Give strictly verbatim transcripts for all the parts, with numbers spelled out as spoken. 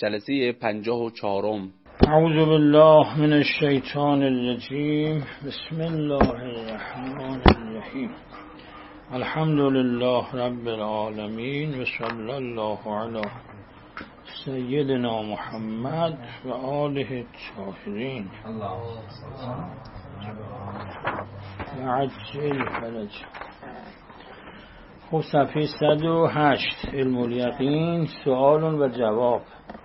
جلسه پنجاه و چهارم. اعوذ بالله من الشیطان الرجیم. بسم الله الرحمن الرحیم. الحمد لله رب العالمین و صلی الله علی سیدنا محمد و آله الطاهرین و عجل فرج. خب صفحه صد و هشت علم الیقین، سؤال و جواب.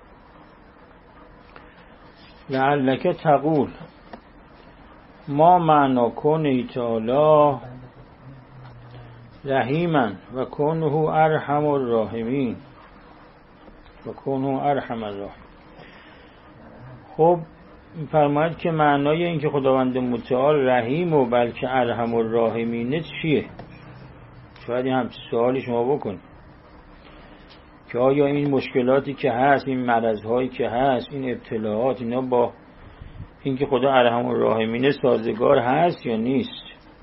لعلک تقول ما معنا کونه تعالی رحیما و کونه ارحم الراحمین و کونه ارحم الراحمین. خب فرماید که معنای این که خداوند متعال رحیم و بلکه ارحم الراحمین چیه؟ شاید هم سوالی شما بکنید که آیا این مشکلاتی که هست، این مرضهایی که هست، این ابتلاعات، اینا با این که خدا ارحم الراحمین سازگار هست یا نیست؟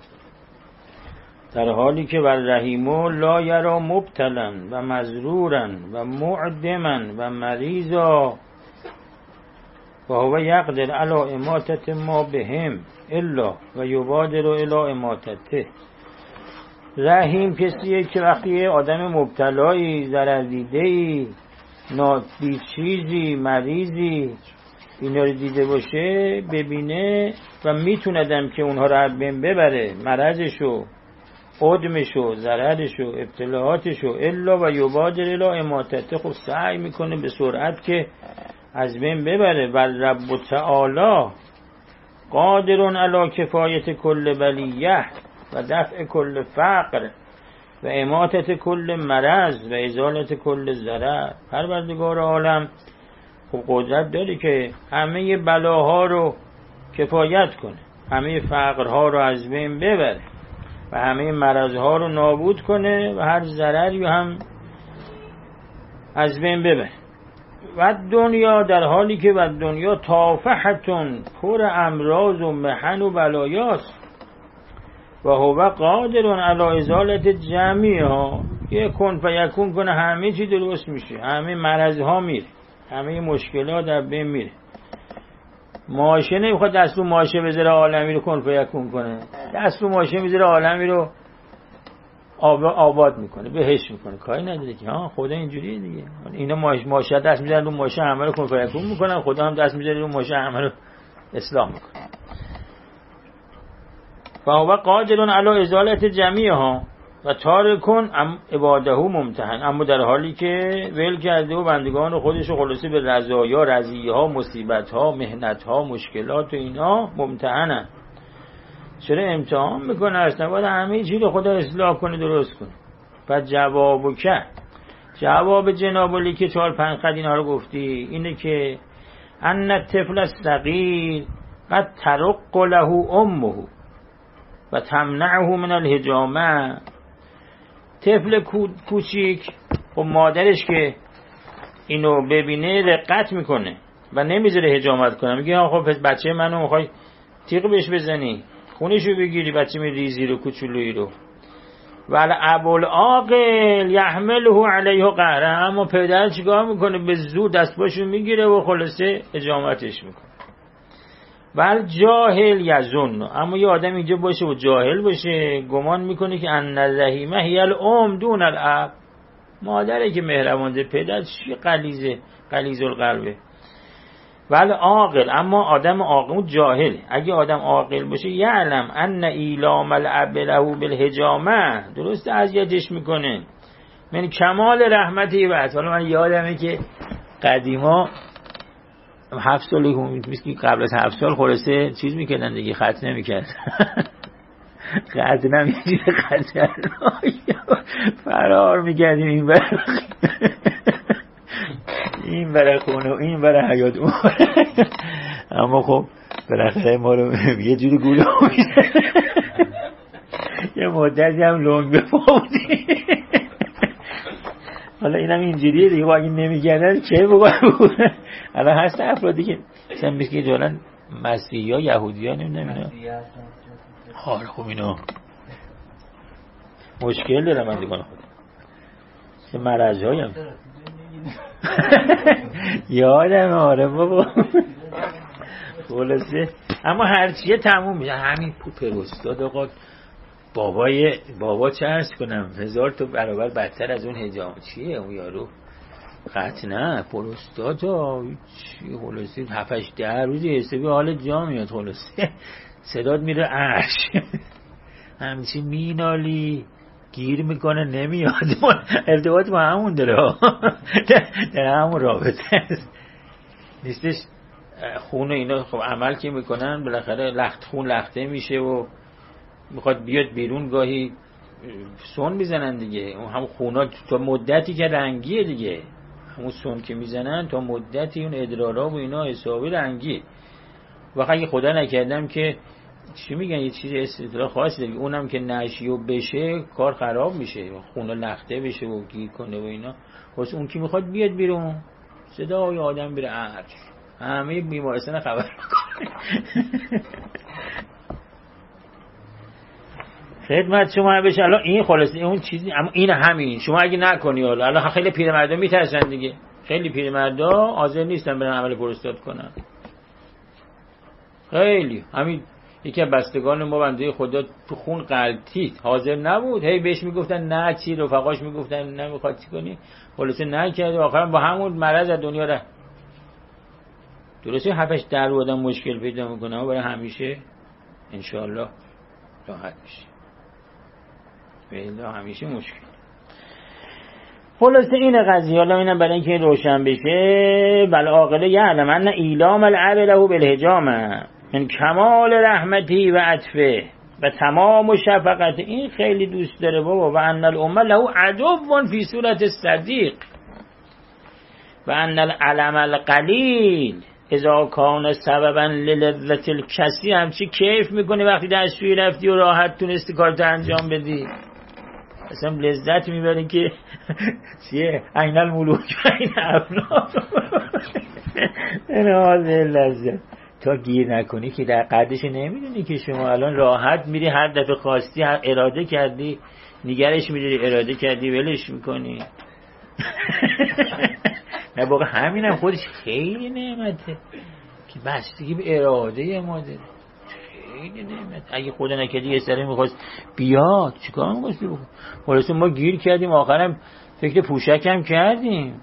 در حالی که بر رحیمو لا یرا مبتلا و مزرورا و معدما و مریضا و هو یقدر علی اماتت ما بهم الا و یبادر الی اماتته. رحیم کسیه که وقتی آدم مبتلایی، ضرردیده‌ای، نادید چیزی، مریضی اینا رو دیده باشه، ببینه و میتوندم که اونها رو از بین ببره، مرضشو، عدمشو، ضررشو، ابتلاعاتشو، الا و یبادر الی اماتته. خب سعی میکنه به سرعت که از بین ببره. و رب تعالی قادرون علی کفایت کل بلیه و دفع کل فقر و اماتت کل مرض و ازالت کل ضرر. پروردگار عالم خب قدرت داره که همه بلاها رو کفایت کنه، همه فقرها رو از بین ببره و همه مرضها رو نابود کنه و هر ضرری هم از بین ببره. و دنیا در حالی که و دنیا تافهتون پر امراض و محن و بلایاست و هو قادر علی ازالت جمیعها. یه کن فیکون کنه همه چی درست میشه، همه مرضها میره، همه مشکلات در بین میره. ماشه نمیخواد دست رو ماشه بذاره عالمی رو کن فیکون کنه، دست رو ماشه میذاره عالمی رو آب آباد میکنه، بهش میکنه. کاری نداره که ها خدا اینجوریه دیگه. اینا ماشه ماشه دست میذارن رو ماشه همه رو کن فیکون میکنن، خدا هم دست میذاره رو ماشه همه رو اصلاح میکنه. و هو قادر علی ازالت جمیعها و تارکون ام عباده ممتحن. اما در حالی که ول کرده و بندگان خودش رو خلاصه به رضایا، رضیها، مصیبتها، محنتها، مشکلات و اینا ممتحنن. چرا امتحان میکنه؟ اصلا باید همه چیز رو خدا اصلاح کنه، درست کنه. پس جوابو که جواب جناب علی که چهار پنج خط اینا رو گفتی اینه که ان الطفل الصغیر قد ترق له امه و تمنعه من الحجامه. طفل کوچیک و مادرش که اینو ببینه رقت میکنه و نمیذاره حجامت کنه، میگه خب پس بچه منو میخوای تیغ بهش بزنی، خونشو بگیری، بچه می ریزی رو، کوچولویی رو. ولی ابوال عاقل یحمله علیه قهره. اما پدر چیکار میکنه؟ به زور دستباشو میگیره و خلاصه حجامتش میکنه. ول جاهل یظن. اما یه آدم اینجا باشه و جاهل باشه، گمان میکنه که ان الرحیمه هی الام دون الاب. مادره که مهربانه، پدر چی غلیظه، غلیظ القلبه. ول عاقل. اما آدم عاقل جاهل. اگه آدم عاقل باشه یعلم ان ایلام الاب له بالحجامه، درست اذیتش میکنه، من کمال رحمتی و عطا. من یادمه که قدیما هفت سالی که قبل از هفت سال خلاصه چیز میکردن دیگه، خط نمیکرد خط نمیکرد خط فرار میکردیم این برای این برای خونه و این برای حیات اون. اما خب بالاخره ما رو یه جوری گوله میزن، یه مدتی هم لنگ به پا بودیم. حالا اینم اینجوریه دیگه، با این نمیگردن چه بگویم. الان هست افرادی که مثلا میگه که جالن مسیحی ها، یهودی ها، نمیدونم اینا. حالا خب اینا مشکل دارم من دیگه خود چه مرض هایم یادم آره بابا. خلاصه اما هرچیه تموم میشه. همین پروستاد آقا بابای بابا چه عرض کنم هزار تا برابر بدتر از اون حجام. چیه اون یارو قطع نه پروستاد چی خلاصه هفتش ده روزی حسابی حال جا میاد. خلاصه صدات میره عرش همچین مینالی گیر میکنه نمیاد. ارتباط با همون داره در همون رابطه است نیستش. خون اینا خب عمل که میکنن بالاخره لخت خون لخته میشه و میخواد بیاد بیرون گاهی سون میزنن دیگه. اون هم خونا تا مدتی که رنگیه دیگه همون سون که میزنن تا مدتی اون ادرارا و اینا حسابی رنگی. وقتی اگه خدا نکردم که چی میگن یه چیزی اصطلاح خاصی دیگه اونم که نشیو بشه کار خراب میشه خونا لخته بشه و گیر کنه و اینا. واسه اون کی میخواد بیاد بیرون صدای آدم بره عرش همه بیمارستان خبر میکنه. خدمت شما بشه. الان این خلاصه اون چیزی اما این همین شما اگه نکنی حالا الان خیلی پیرمردا میترسن دیگه. خیلی پیرمردا حاضر نیستن برن عمل پروستات کنن. خیلی همین یکی از بستگان ما بنده خدا تو خون غلطید حاضر نبود. هی بهش میگفتن نه چی رفقاش میگفتن نمیخواد چی کنی خلاصه نکرد آخرام با همون مرض از دنیا رفت. درسته هفتش در آدم مشکل پیدا میکنه و برای همیشه انشاءالله راحت میشه. بیلا همیشه مشکل. خلاصه این قضیه حالا اینم برای اینکه روشن بشه بل عاقل یعلم ان ایلام العب له بالحجام من کمال رحمتی و عطفه و تمام و شفقت. این خیلی دوست داره بابا. و ان الامه له عدو فی صورت صدیق و ان العلم القلیل اذا کان سببا للذت الکسی. همچی کیف میکنی وقتی دستشویی رفتی و راحت تونستی کارت انجام بدی اصلا لذت میبری که چیه عین الملوک و عین ابناء. این حال لذت تا گیر نکنی که در قدرش نمیدونی که شما الان راحت میری هر دفعه خواستی هر اراده کردی نگرش میداری اراده کردی ولش میکنی. نه واقعا همینم خودش خیلی نعمته که بستگی به اراده ما داره. خیلی نعمت. اگه خدا نکردی یه سری میخواست بیاد چیکار میخواستی بکن. خلاصه ما گیر کردیم آخرم فکر پوشک هم کردیم.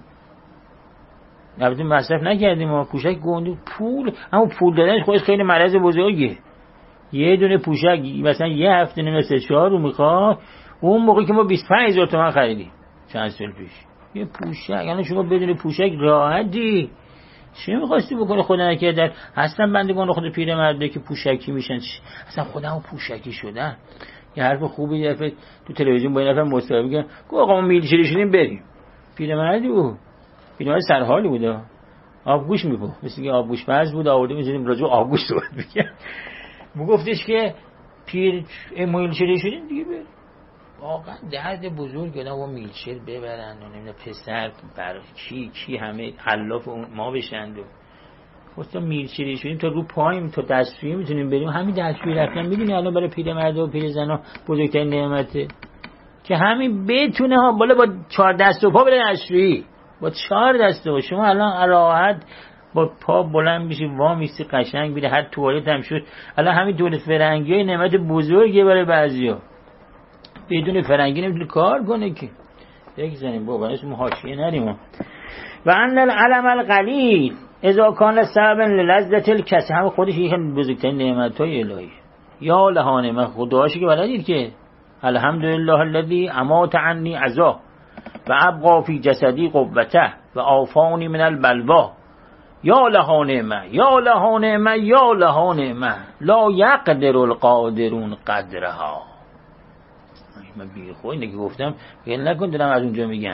البته مصرف نکردیم ما پوشک گندو پول اما پول دادنش خودش خیلی مرض بزرگه. یه دونه پوشک مثلا یه هفته نیم سه چهار رو میخواد. اون موقعی که ما بیست و پنج هزار تومان خریدیم چند سال پیش یه پوشک. یعنی شما بدون پوشک راحتی چی میخواستی بکنه خدا نکرده. اصلا بندگان خود پیرمرده که پوشکی میشن اصلا خودمو پوشکی شدن. یه حرف خوبی یه دفعه تو تلویزیون با این نفر مصاحبه میگن گفت آقا ما میلچری شدیم بریم. پیرمردی بود پیرمرد سرحالی بود آبگوش میپو مثل که آبگوش فرض بود آورده میزدیم راجع آبگوش صحبت میگن. میگفتش که پیر میلچری شدیم دیگه بریم. واقعا درد بزرگ آدم با میلچر ببرن و نمیدونم پسر بر کی کی همه حلاف ما بشند و خودتا میلچری شدیم تا رو پاییم تا دستشویی میتونیم بریم. همین دستشویی رفتن میدونی الان برای پیرمردا و پیرزنا بزرگترین نعمته که همین بتونه ها بالا با چهار دست و پا بره دستشویی با چهار دست و شما الان راحت با پا بلند میشی وا میسی قشنگ میره هر توالت هم شد. الان همین دولت فرنگی های نعمت بزرگه برای بعضیا. بدون فرنگی نمیتونه کار کنه که یک زنیم بابا اسم حاشیه نریم. و ان العلم القلیل اذا کان سببا للذت الکسی هم خودش یک بزرگترین نعمت‌های الهی. یا لهانه من خداشی که بلدید که الحمدلله الذی امات عنی عزا و ابقا فی جسدی قوته و عافانی من البلوا. یا لهانه من یا لهانه من یا لهانه من لا یقدر القادرون قدرها. من بی خود اینه که گفتم فیل نکن دارم از اونجا میگم.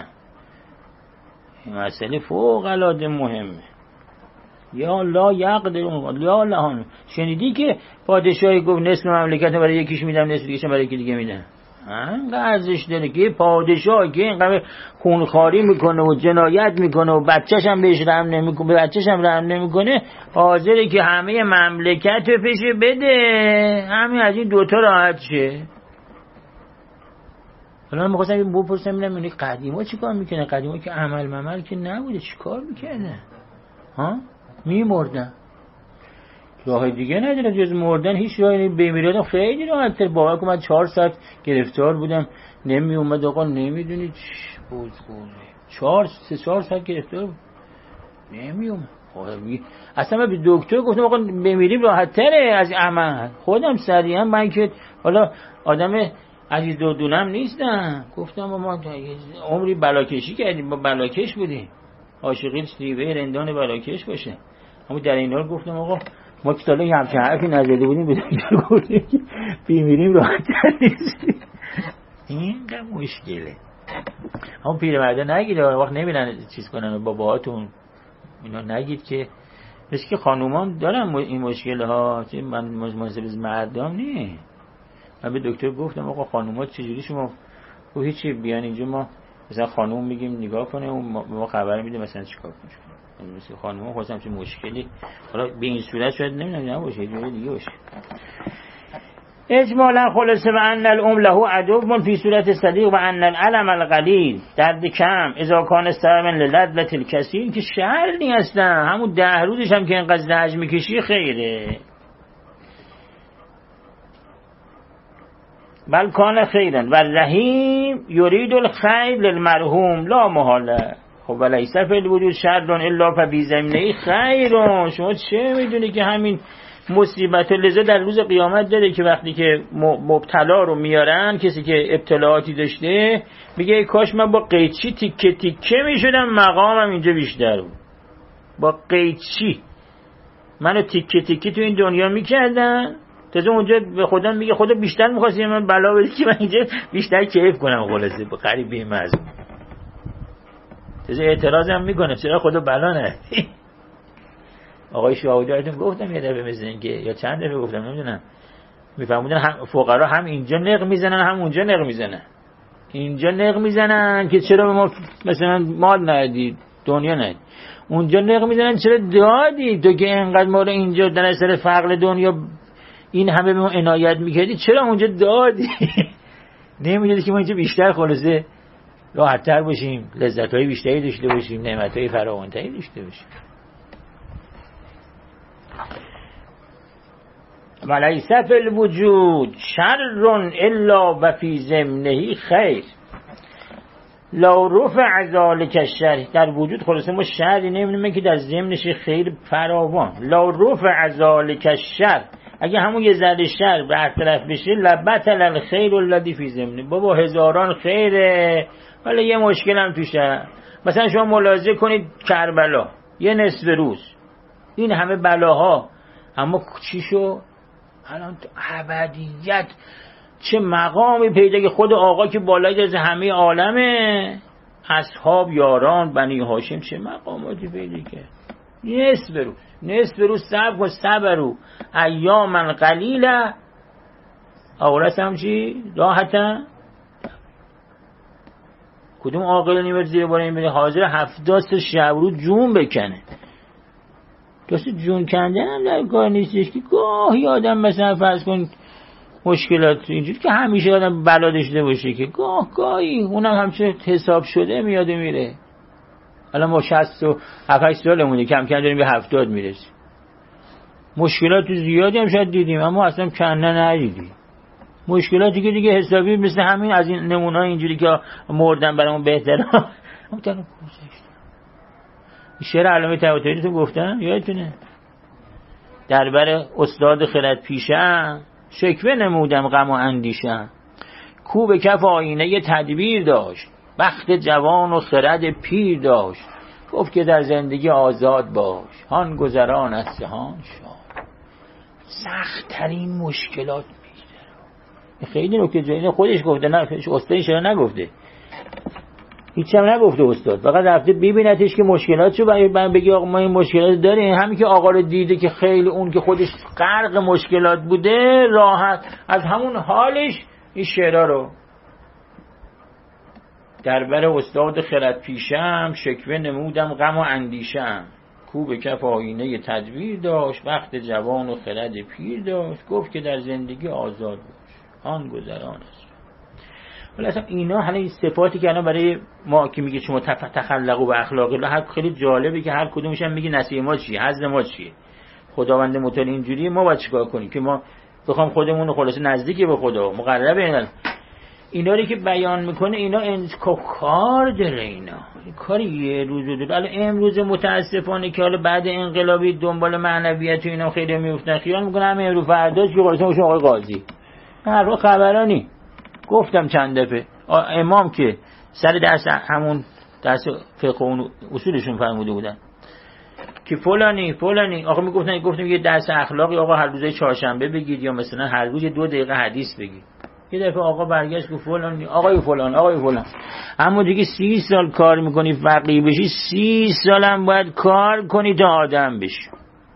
این مسئله فوق العاده مهمه. یا لا یقدرون یا لهانه. شنیدی که پادشاهی گفت نصف مملکت برای یکیش میدم نصف دیگه‌ش برای یکی دیگه میدم. انقدر ارزش داره که پادشاه که اینقدر خونخواری میکنه و جنایت میکنه و بچه‌ش هم بهش رحم نمیکنه بچه‌ش هم رحم نمیکنه حاضره که همه مملکت رو پیش بده همین از این دوتا راحت شه. حالا من می‌خواستم این بپرسم ببینم این قدیما چیکار میکنه؟ قدیما که عمل ممل که نبوده، چیکار میکنه؟ ها؟ میمردن. راه دیگه نداره جز مردن، هیچ راهی بمیرادم خیلی راحت‌تر. باور کن من چهار ساعت گرفتار بودم نمی اومد آقا، نمیدونی چی بود بود چهار سه چهار ساعت گرفتار بود نمی اومد. اصلا من به دکتر گفتم آقا بمیریم راحت‌تره از عمل. خودم سریعا من که حالا آدم عزیز و دولم نیستم، گفتم ما عمری بلاکشی کردیم، با بلاکش بودیم، عاشقی شیوه رندان بلاکش باشه. اما در این حال گفتم آقا ما که سالا یه همچه حرفی نزده بودیم، به دکتر گفتیم که بیمیریم راحت‌تر نیستیم. این که مشکله. همون پیرمرده نگید وقت نمیرن چیز کنن، باباهاتون اینا نگید که مثل که خانومان دارن این مشکل ها، من مناسب از مردم نی. من به دکتر گفتم آقا خانوما چجوری شما او هیچی بیان اینجا ما مثلا خانوم میگیم نگاه کنه و ما خبر میده مثلا چیکار کنیم. مثل خانوما خواستم چه مشکلی حالا به این صورت شاید نمیدونم نباشه، یه جوری دیگه باشه. اجمالا خلاصه و ان الام له عدو فی صورت صدیق و ان العلم القلیل درد کم اذا کان سببا للذة الکثیر که شر نیست، همون ده روزش هم که اینقدر زحمت میکشی خیره. بل کان خیرا و الرحیم یرید الخیر للمرحوم لا محاله. خب ولیس فی الوجود شر الا ففی ضمنه خیر. شما چه میدونی که همین مصیبت لذا در روز قیامت داره که وقتی که مبتلا رو میارن، کسی که ابتلاعاتی داشته میگه ای کاش من با قیچی تیکه تیکه میشدم مقامم اینجا بیشتر بود. با قیچی منو تیکه تیکه تو این دنیا میکردن، تازه اونجا به خودم میگه خدا بیشتر میخواستی من بلا بدی که من اینجا بیشتر کیف کنم. خلاصه به قریب به مزم تازه اعتراضم میکنه چرا خدا بلا ندی. آقای شاهدایتون گفتم یه دفعه مثل این که یا چند دفعه گفتم نمیدونم، میفهمودن هم فقرا هم اینجا نق میزنن هم اونجا نق میزنن. اینجا نق میزنن که چرا به ما مثلا مال ندید دنیا ندید، اونجا نق میزنن چرا دادی تو که اینقدر ما رو اینجا در اثر فقر دنیا این همه به ما عنایت میکردی چرا اونجا دادی. نمیدونی که ما اینجا بیشتر خلاصه راحت‌تر باشیم، لذت‌های بیشتری داشته باشیم، نعمت‌های فراوان‌تری داشته باشیم. ولیس فی الوجود شر الا و فی ضمنه خیر لا رفع ذلک الشر. در وجود خلاصه ما شری نمی‌بینیم که در ضمنش خیر فراوان. لا رفع ذلک الشر، اگه همون یه ذره شر برطرف بشه لبطل الخیر الذی فی ضمنه. بابا هزاران خیره ولی یه مشکل هم توشه. مثلا شما ملاحظه کنید کربلا یه نصف روز این همه بلاها، اما چی شو الان ابدیت چه مقامی پیدا که خود آقا که بالای از همه عالمه، اصحاب یاران بنی هاشم چه مقاماتی پیدا کرد. نصف روز نصف روز صبر و صبرو ایاما قلیله اورث هم چی راحتا. کدوم عاقل نمیاد زیر بار این بده حاضر هفتاد تا شب رو جون بکنه. کسی جون کندن هم در کار نیستش که گاهی آدم مثلا فرض کن مشکلات اینجوری که همیشه آدم بلا داشته باشه که گاه گاهی اونم همچه حساب شده میاد میره. الان ما شصت و هفت سالمونه کم کم داریم به هفتاد میرسیم. مشکلات زیادی هم شاید دیدیم اما اصلا کنه ندیدیم. مشکلاتی که دیگه حسابی مثل همین از این نمونه اینجوری که مردن برامون بهتره. اما تنها گذشت. شعر علامه طباطبایی تو گفتم یادتونه؟ دربر استاد خرد پیشم شکوه نمودم غم و اندیشم، کو به کف آینه ی تدبیر داشت بخت جوان و خرد پیر داشت، گفت که در زندگی آزاد باش هان گذران از جهان شاد. سخت ترین مشکلات میگذره. خیلی نکته جالب خودش گفته، نه استادش چرا نگفته؟ هیچ هم نگفته استاد، فقط رفته ببینتش که مشکلاتشو بعد بگی آقا ما این مشکلات داریم. همین که آقا رو دیده که خیلی اون که خودش غرق مشکلات بوده راحت از همون حالش این شعرها رو دربر استاد خرد پیشم شکوه نمودم غم و اندیشم، کو به کف آینه تدبیر داشت وقت جوان و خرد پیر داشت، گفت که در زندگی آزاد باش آن گذران است. ولی اصلا اینا حالا این صفاتی که الان برای ما که میگه شما تخلقوا و اخلاقی، هر خیلی جالبه که هر کدومش هم میگه نصیحت ما چیه، حظ ما چیه. خداوند متعال اینجوریه، ما باید چیکار کنیم که ما بخوام خودمون رو خلاص نزدیک به خدا مقرب اینا اینا رو که بیان میکنه، اینا کار داره، اینا کاری یه روز داره. الان امروز متاسفانه که حالا بعد انقلابی دنبال معنویت و اینا خیلی میفتن، خیال میکنه همه امروز فرداش که قرآن باشه آقای قاضی. هر وقت خبرانی گفتم چند دفعه امام که سر درس همون درس فقه اون اصولشون فرموده بودن که فلانی فلانی آقا میگفتن، گفتم یه درس اخلاقی آقا هر روزه چهارشنبه بگید یا مثلا هر روز دو دقیقه حدیث بگید. یه دفعه آقا برگشت گفت فلان آقای فلان آقای فلان اما دیگه سی سال کار میکنی فقیه بشی، سی سال هم باید کار کنی تا آدم بشی.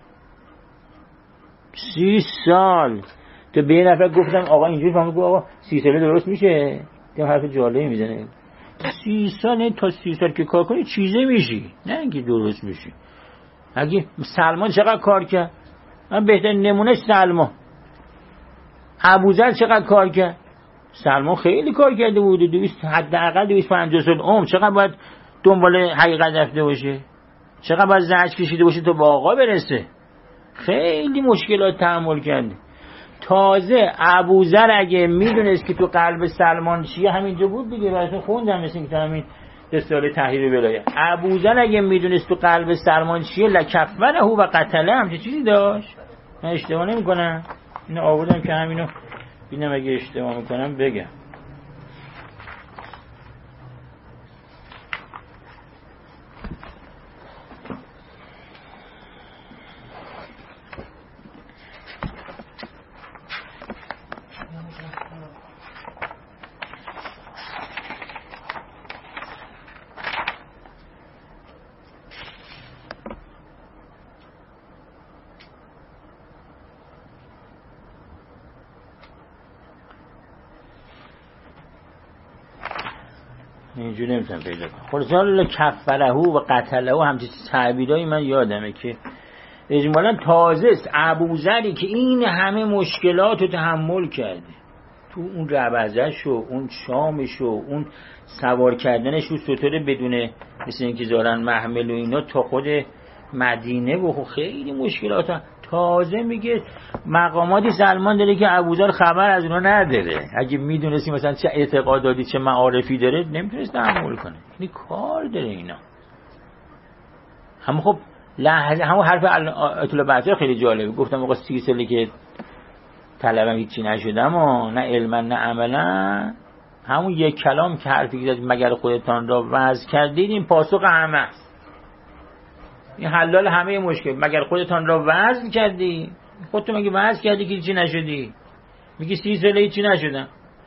سی سال تو به یه نفر گفتم آقا اینجوری فهمید، گفت آقا سی ساله درست میشه؟ یه حرف جالبی میزنه. سی سال تا سی سال که کار کنی چیزی میشی، نه اینکه درست میشی. اگه سلمان چقدر کار کرد، من بهترین نمونهش سلمان. ابوذر چقدر کار کرد؟ سلمان خیلی کار کرده بود، دویست حداقل دویست و پنجاه سال عمر. چقدر باید دنبال حقیقت رفته باشه، چقدر باید زحمت کشیده باشه تا به آقا برسه. خیلی مشکلات تحمل کرده. تازه ابوذر اگه میدونست که تو قلب سلمان چیه، همینجا بود دیگه، براتون خوندم مثل اینکه همین رساله تحریر ولایت. ابوذر اگه میدونست تو قلب سلمان چیه لکفره و قتله، همچه چیزی داشت. من اشتباه نمیکنم، اینو آوردم که همینو ببینم اگه اشتباه میکنم بگم. اینجوری نمیتونم پیدا کنم. خلاصه کفره و قتله و همچین تعبیرایی من یادمه که اجمالا تازه است ابوذری که این همه مشکلات رو تحمل کرده، تو اون ربزش و اون شامش و اون سوار کردنش رو ستاره بدون مثل اینکه دارن محمل و اینا تا خود مدینه و خیلی مشکلات ها. تازه میگه مقاماتی سلمان داره که ابوذر خبر از اونا نداره. اگه میدونستی مثلا چه اعتقاداتی چه معارفی داره نمیتونست تحمل کنه. این کار داره اینا. هم خب لحظه همون حرف اطلاع بحثی خیلی جالبه. گفتم آقا سی سالی که طلبم هیچی نشدم و نه علما نه عملا، همون یک کلام که حرفی که مگر خودتان را وضع کردید این پاسخ همه است. این حلال همه مشکل. مگر خودتان را وزن کردی؟ خودتون مگه وزن کردی که چی نشدی؟ میگی سی ساله چی نشدم.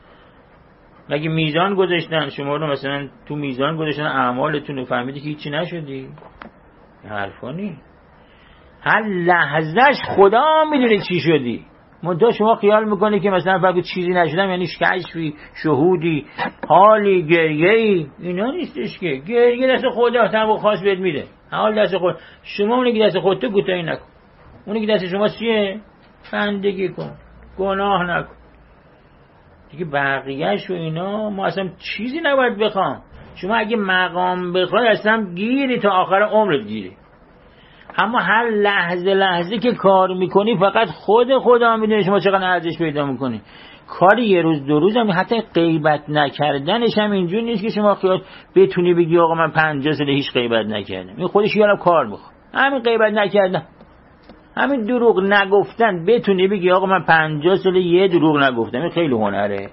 مگه میزان گذاشتن شما رو، مثلا تو میزان گذاشتن اعمالتون رو، فهمیدی که چی نشدی؟ این حرفا نی. هر لحظهش خدا میدونه چی شدی. منتها شما خیال میکنی که مثلا فقط چیزی نشدم یعنی کشفی، شهودی، حالی، گریه‌ای. اینا نیستش که. گریه دست خدا تنو خاص بهت میده. حال دست خود. شما اونی که دست خودت گوتایی نکن. اونی که دست شما چیه؟ بندگی کن. گناه نکن. دیگه بقیه‌ش و اینا ما اصلا چیزی نباید بخوام. شما اگه مقام بخوای اصلا گیری تا آخر عمرت گیری. اما هر لحظه لحظه که کار میکنی فقط خود خدا میدونه شما چقدر ارزش پیدا میکنی. کاری یه روز دو روز هم حتی غیبت نکردنش هم اینجور نیست که شما خیال بتونی بگی آقا من پنجاه ساله هیچ غیبت نکردم. این خودش یارم کار میخواد. همین غیبت نکردن، همین دروغ نگفتن، بتونی بگی آقا من پنجاه ساله یه دروغ نگفتم، این خیلی هنره.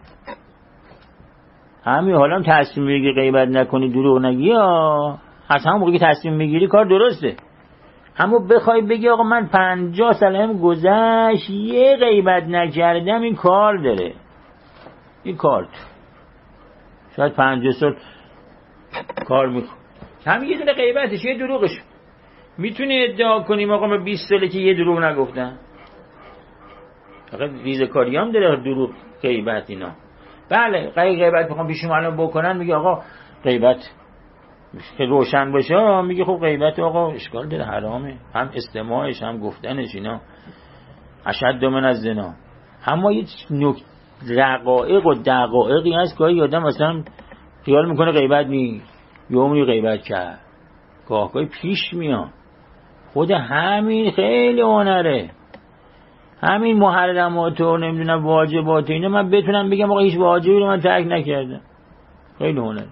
همین حالا تصمیم میگیری غیبت نکنی، دروغ نگی، از همون موقعی که تصمیم میگیری کار درسته. اما بخوای بگی آقا من پنجاه سالم گذشت یه غیبت نکردم، این کار داره. این کار شاید پنجاه سال کار میخواد، همین یه دونه غیبتش، یه دروغش. میتونی ادعا کنیم آقا من بیست ساله که یه دروغ نگفتم. فقط ریزکاری هم داره دروغ، غیبت اینا. بله غیبت بخوام پیش شما الان بکنن میگه آقا غیبت که روشن باشه، میگه خب غیبت آقا اشکال داره، حرامه، هم استماعش هم گفتنش اینا اشد من از زنا. اما یه رقایق و دقایقی هست که آدم مثلا خیال میکنه غیبت نی یومی غیبت کرد، گاه گاهی پیش میاد. خود همین خیلی هنره، همین محرمات و نمیدونم واجبات اینه من بتونم بگم آقا هیچ واجبی رو من ترک نکردم، خیلی هنره.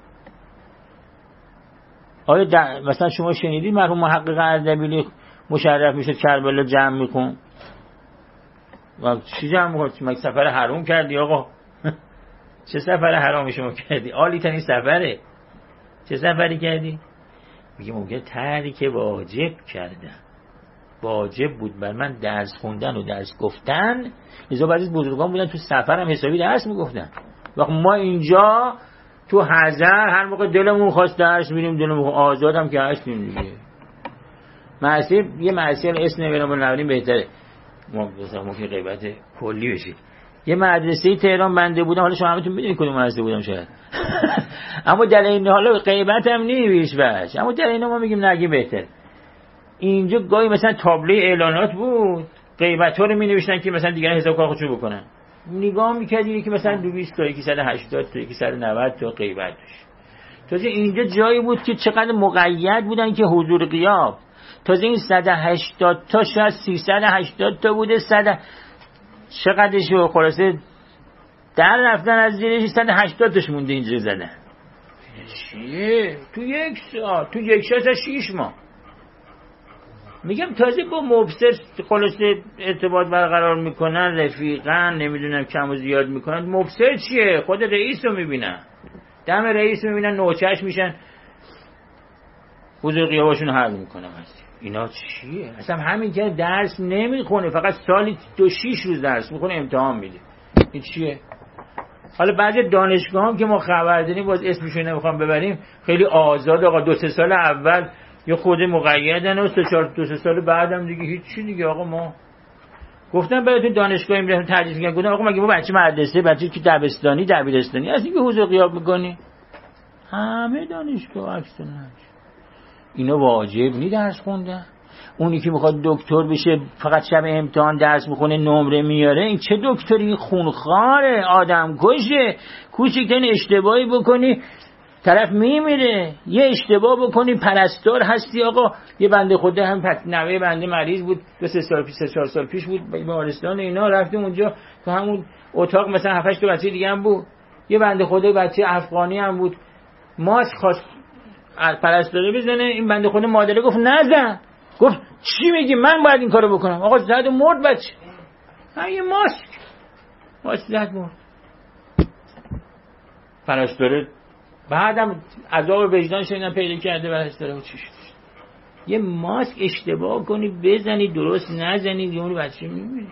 آیا در... مثلا شما شنیدید مرحوم محقق اردبیلی مشرف میشه کربلا جمع میکن و چی جمع میکن؟ مگه سفر حرام کردی آقا؟ چه سفر حرامی شما کردی؟ عالی ترین سفره. چه سفری کردی؟ میگه ممکنه تحریک واجب کردم، واجب بود بر من درس خوندن و درس گفتن، لذا بعضی بزرگان بودن تو سفر هم حسابی درس میگفتن. وقت ما اینجا تو حضر هر موقع دلمون خواست درس میریم، دلمون آزادم که هستیم دیگه. معصیه یه معصیه اسم نمیرم و نوریم بهتره، ما مثلا ممکنه غیبت کلی بشه. یه مدرسه تهران بنده بودم، حالا شما همتون میدونید کدوم مدرسه بودم شاید اما در این حالا غیبت هم نمیش باش، اما در این ما میگیم نگی بهتر. اینجا گاهی مثلا تابلو اعلانات بود، غیبت ها رو می نوشتن که مثلا دیگران حساب کار خودشو بکنن. نگاه میکردی که مثلا دویست تا یکی صد و هشتاد تا یکی صد و نود تا غیبت داشت. تازه اینجا جایی بود که چقدر مقید بودن که حضور غیاب، تازه این صد و هشتاد تا شاید سیصد و هشتاد تا بوده، صد چقدرشو خلاصه در رفتن از زیرش صد و هشتاد تاش مونده اینجا زدن. چیه؟ تو یک ساعت، تو یک ساعت شیش ماه. میگم تازه با مبصر خلاصه ارتباط برقرار میکنن، رفیقن، نمیدونم کم و زیاد میکنن. مبصر چیه؟ خود رئیس رو میبینن، دم رئیس رو میبینن، نوچهش میشن، حضور غیابشون حل میکنن. اینا چیه؟ اصلا همین که درس نمیخونه، فقط سالی دو شیش روز درس میخونه، امتحان میده. این چیه؟ حالا بعضی دانشگاه هم که ما خبر داریم، باز اسمشون نمیخوام ببریم، خیلی آزاد آقا، دو سه سال اول یه خود مقیدن و سه چهار دو سه سال بعدم دیگه هیچ چی دیگه. آقا ما گفتم براتون دانشگاهی میرم تدریس میگن، گفتم آقا مگه ما بچه مدرسه، بچه که دبستانی دبیرستانی هستی که حضور غیاب میکنی؟ همه دانشگاه اکثر اینا واجب نی درس خوندن. اونی که میخواد دکتر بشه فقط شب امتحان درس میخونه نمره میاره، این چه دکتری؟ خونخواره، آدم کشه. کوچکترین اشتباهی بکنی طرف میمیره. یه اشتباه بکنی پرستار هستی. آقا یه بنده خدا هم نوه بنده مریض بود، دو سه سال پیش سه چهار سال پیش بود بیمارستان اینا، رفتیم اونجا تو همون اتاق مثلا هفت هشت تا بچه دیگه هم بود، یه بنده خدا بچه افغانی هم بود، ماسک خواست پرستاره بزنه، این بنده خدا مادره گفت نزن. گفت چی میگی؟ من باید این کارو بکنم. آقا زد و مرد بچه. ها یه ماسک ماسک زد مرد. پرستاره بعدم عذاب وجدان شدن پیدا کرده پرستاره و چی شد؟ یه ماسک اشتباه کنی بزنی درست نزنی یه اون بچه میمیره.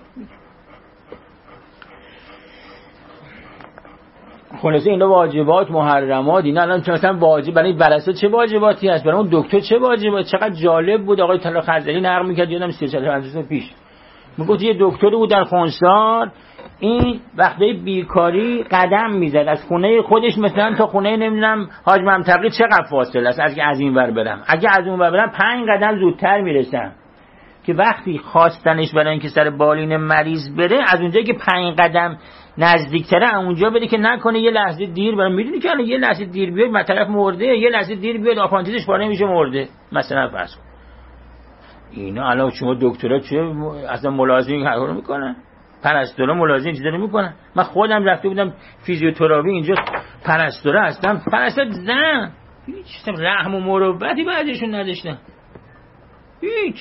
خلاصه اینا واجبات محرمات. اینا الان مثلا واجب برای برسه چه واجباتی هست، برای اون دکتر چه واجباتی. چقدر جالب بود آقای طلا خزری نقل میکرد، یادم سی و چهار سال پیش میگفت یه دکتری بود در خونسار، این وقتی بیکاری قدم میزد از خونه خودش مثلا تا خونه نمیدونم حاج منطقی چقدر فاصله است، اگه از این ور برم، اگه از اون ور برم پنج قدم زودتر میرسم. که وقتی خواستنش برای اینکه سر بالین مریض بره، از اونجایی که پنج قدم نزدیکتره اونجا بده که نکنه یه لحظه دیر بره. میدونی که الان یه لحظه دیر بیاد من طرف مرده، یه لحظه دیر بیاد آپانتیزش پاره میشه مرده مثلا فرض کن. اینا الان شما دکترا چه اصلا ملازمی کارو میکنن؟ پرستارا ملازم چیزا نمیکنن. من خودم رفته بودم فیزیوتراپی اینجا، پرستارا هستم، پرستار زن هیچ رحم و مروتی بعضیشون نداشتن، هیچ.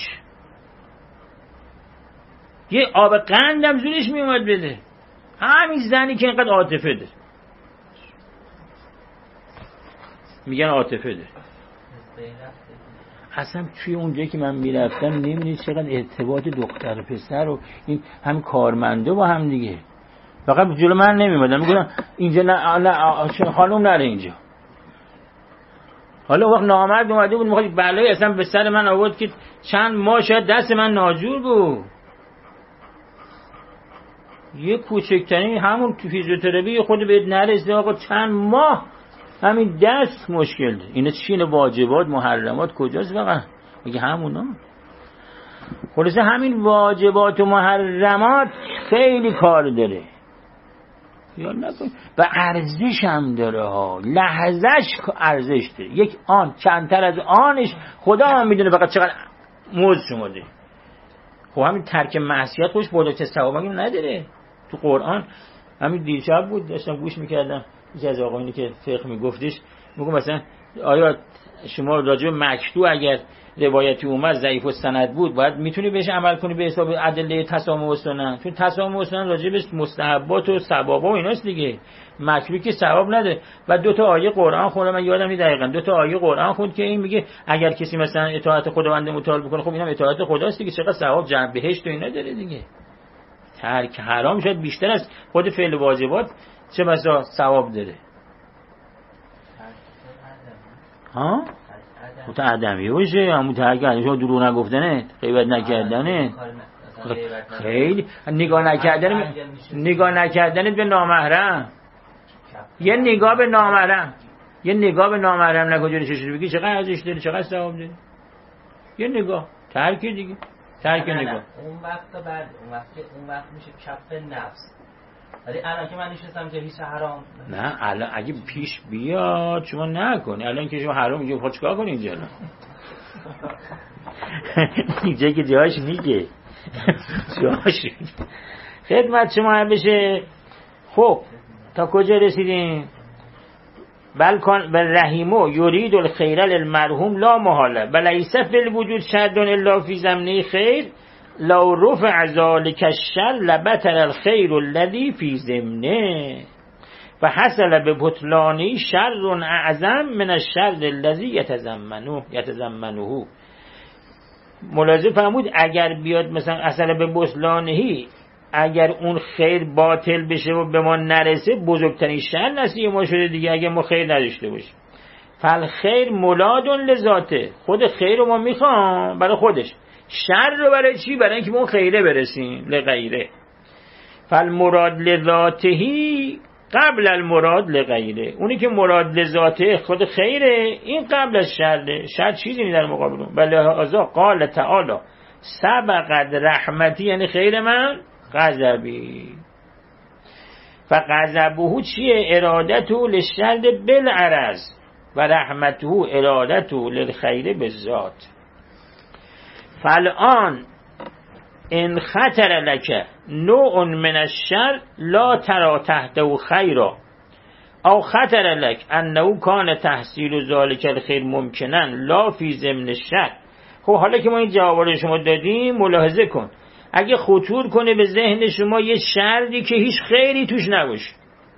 یه آب قندم زورش میومد بده. همین زنی که اینقدر عاطفه ده، میگن عاطفه ده. اصلا توی اونجایی که من میرفتم نمیدونید چقدر ارتباط دختر و پسر و این هم کارمنده با هم دیگه. فقط جلو من نمیمدن میگن اینجا نه, نه خانم نره اینجا. حالا وقت نامرد اومده بود میخواد بلایی اصلا به سر من آورد که چند ماه شاید دست من ناجور بود. یه کوچکترین همون تو فیزیوتراپی خود بهت نرسیده آقا چند ماه همین دست مشکل ده. اینا چیه؟ واجبات محرمات کجاست واقعا؟ میگه همونا. خلاصه همین واجبات و محرمات خیلی کار داره. خیال نکن. و ارزش هم داره ها، لحظهش ارزش داره. یک آن کمتر از آنش خدا هم میدونه فقط چقدر موز شمرده. خب همین ترک معصیت خوش بزرگتر ثوابی نداره. تو قرآن همین دیشب بود داشتم گوش میکردم یکی از آقایونی که فقه میگفتش، میگم مثلا آیا شما راجع به مکتوب اگر روایتی اومد ضعیف السند بود باید میتونی بهش عمل کنی به حساب ادله تسامح و سنن، چون تسامح و سنن راجع به مستحبات و ثوابا و ایناست دیگه. مکتوبی که ثواب نده. و دو تا آیه قرآن خوندم، من یادم نیست دقیقاً، دو تا آیه قرآن خوند که این میگه اگر کسی مثلا اطاعت خداوند متعال بکنه، خب اینم اطاعت خداست دیگه، چقدر ثواب جنب بهشت و اینا داره دیگه. ترک حرام شاید بیشتر از خود فعل واجبات چه بسا ثواب داره. ها؟ متعدمی باشه یا متعدمی شما دروغ نگفتنه، غیبت نکردنه، خیلی نگاه نکردن نگاه نکردن به نامحرم، یه نگاه به نامحرم یه نگاه به نامحرم نکن جوری چشم بگی چقدر ارزش داره، چقدر ثواب داره. یه نگاه ترک دیگه، ترک نگاه. اون وقت بعد اون وقت اون وقت میشه کف نفس. ولی الان که من نشستم که هیچ حرام نه، الان اگه پیش بیاد شما نکنی، الان که شما حرام میگه خود چیکار کنی اینجا؟ اینجا که جاش میگه جاش خدمت شما بشه. خب تا کجا رسیدیم؟ بلکن بل رحیمو یرید الخیر للمرحوم لا محاله ولیس فی الوجود شد الا فی زمینه خیر لو رفع ذلك الشر لبطل الخير الذي في ضمنه و حصل ببطلانه شر اعظم من الشر الذي يتضمنه يتضمنه. ملاحظه فرمود اگر بیاد مثلا اصلا به بطلانهی، اگر اون خیر باطل بشه و به ما نرسه بزرگترین شر نصیب ما شده دیگه، اگر ما خیر نداشته باشیم. فالخیر مولاد لذاته، خود خیر رو ما میخوام برای خودش، شر رو برای چی؟ برای اینکه ما خیره برسیم لغیره. فالمراد لذاتهی قبل المراد لغیره، اونی که مراد لذاته خود خیره این قبل از شر، شر چیزی نیست در مقابل اون. بله هذا قال تعالی سبقت رحمتی، یعنی خیر من غضبی. فغضبه چیه؟ ارادته للشر بالعرض و رحمته ارادته للخیر بالذات. فالآن ان خطر لك نوع من الشر لا ترى تحته خیرا او خطر لك انه کان تحصیل ذلك الخیر ممکنا لا فی ضمن الشر. خب حالا که ما این جواب رو شما دادیم ملاحظه کن، اگه خطور کنه به ذهن شما یه شری که هیچ خیری توش نباشه،